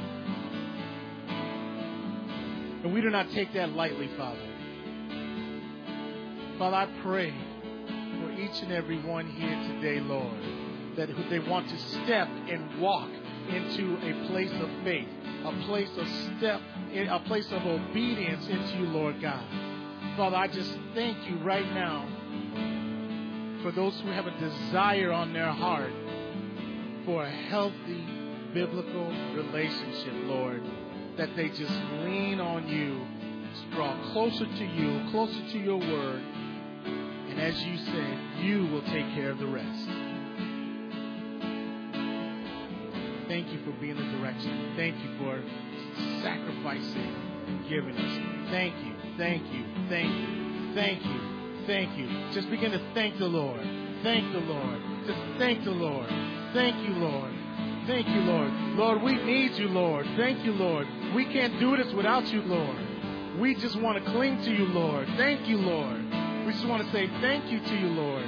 S1: And we do not take that lightly, Father. Father, I pray for each and every one here today, Lord, that they want to step and walk into a place of faith, a place of obedience into you, Lord God. Father, I just thank you right now for those who have a desire on their heart for a healthy biblical relationship, Lord, that they just lean on you, draw closer to you, closer to your word, and as you said, you will take care of the rest. Thank you for being the direction. Thank you for sacrificing and giving us. Thank you, thank you, thank you, thank you, thank you. Just begin to thank the Lord. Thank the Lord. Just thank the Lord. Thank you, Lord. Thank you, Lord. Lord, we need you, Lord. Thank you, Lord. We can't do this without you, Lord. We just want to cling to you, Lord. Thank you, Lord. We just want to say thank you to you, Lord.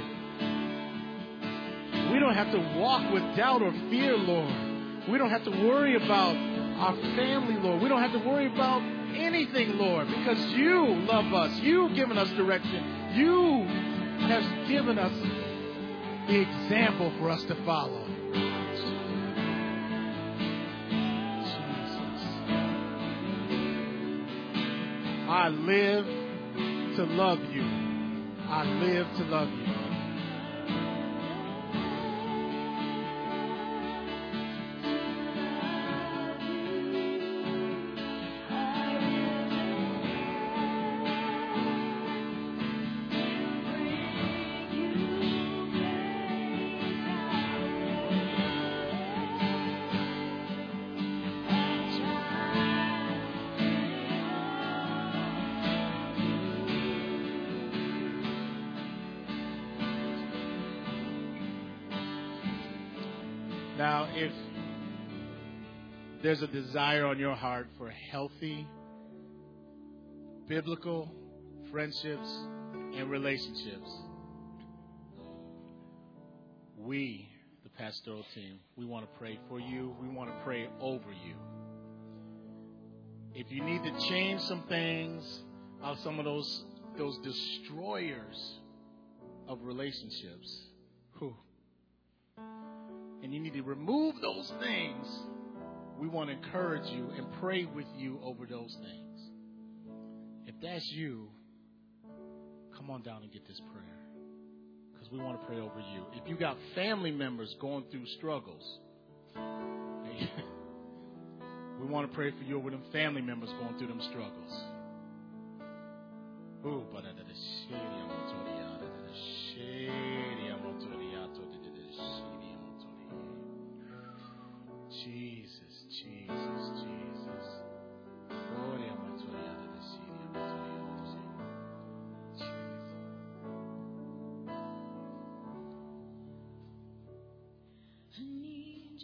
S1: We don't have to walk with doubt or fear, Lord. We don't have to worry about our family, Lord. We don't have to worry about anything, Lord, because you love us. You've given us direction. You have given us the example for us to follow. Jesus. I live to love you. I live to love you. Now, if there's a desire on your heart for healthy, biblical friendships and relationships, we, the pastoral team, we want to pray for you. We want to pray over you. If you need to change some things out of some of those destroyers of relationships, and you need to remove those things, we want to encourage you and pray with you over those things. If that's you, come on down and get this prayer, because we want to pray over you. If you got family members going through struggles, we want to pray for you over them family members going through them struggles. Jesus, Jesus, Jesus.
S2: I need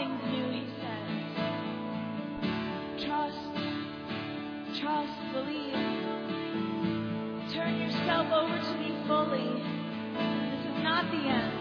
S2: things new, he says. Trust, believe. Turn yourself over to me fully. This is not the end.